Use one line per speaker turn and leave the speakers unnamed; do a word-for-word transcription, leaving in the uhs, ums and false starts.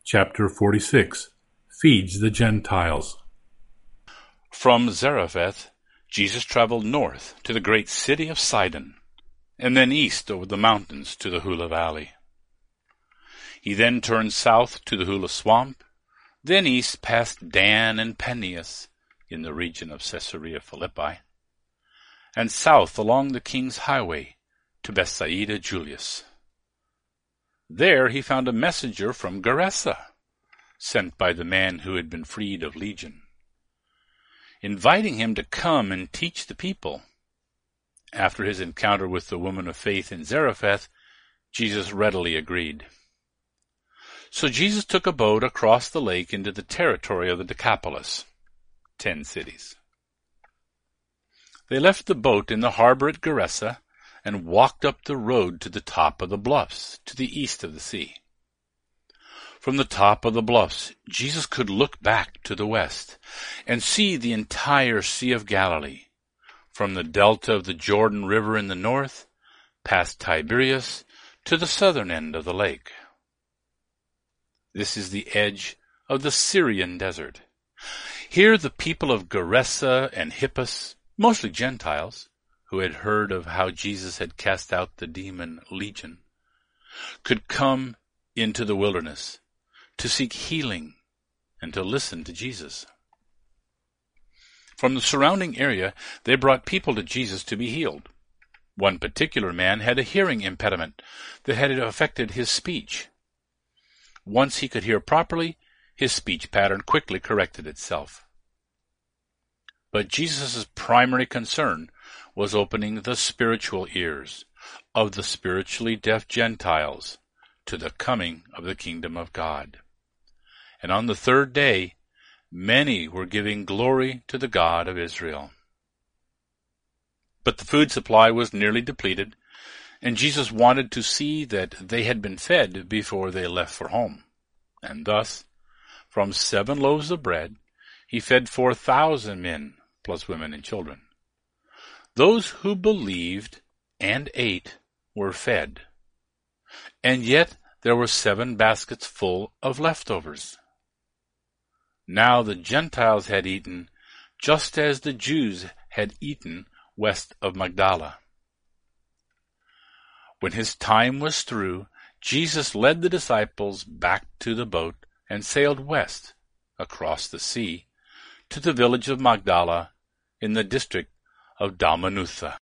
Chapter forty-six. Feeds the Gentiles.
From Zarephath, Jesus traveled north to the great city of Sidon, and then east over the mountains to the Hula Valley. He then turned south to the Hula Swamp, then east past Dan and Peneus in the region of Caesarea Philippi, and south along the King's Highway to Bethsaida Julius. There he found a messenger from Gerasa, sent by the man who had been freed of Legion, inviting him to come and teach the people. After his encounter with the woman of faith in Zarephath, Jesus readily agreed. So Jesus took a boat across the lake into the territory of the Decapolis, ten cities. They left the boat in the harbor at Gerasa and walked up the road to the top of the bluffs, to the east of the sea. From the top of the bluffs, Jesus could look back to the west and see the entire Sea of Galilee, from the delta of the Jordan River in the north, past Tiberias, to the southern end of the lake. This is the edge of the Syrian desert. Here the people of Gerasa and Hippus, mostly Gentiles, who had heard of how Jesus had cast out the demon Legion, could come into the wilderness to seek healing and to listen to Jesus. From the surrounding area, they brought people to Jesus to be healed. One particular man had a hearing impediment that had affected his speech. Once he could hear properly, his speech pattern quickly corrected itself. But Jesus' primary concern was opening the spiritual ears of the spiritually deaf Gentiles to the coming of the kingdom of God. And on the third day, many were giving glory to the God of Israel. But the food supply was nearly depleted, and Jesus wanted to see that they had been fed before they left for home. And thus, from seven loaves of bread, he fed four thousand men, plus women and children. Those who believed and ate were fed, and yet there were seven baskets full of leftovers. Now the Gentiles had eaten just as the Jews had eaten west of Magdala. When his time was through, Jesus led the disciples back to the boat and sailed west across the sea to the village of Magdala in the district of Dalmanutha.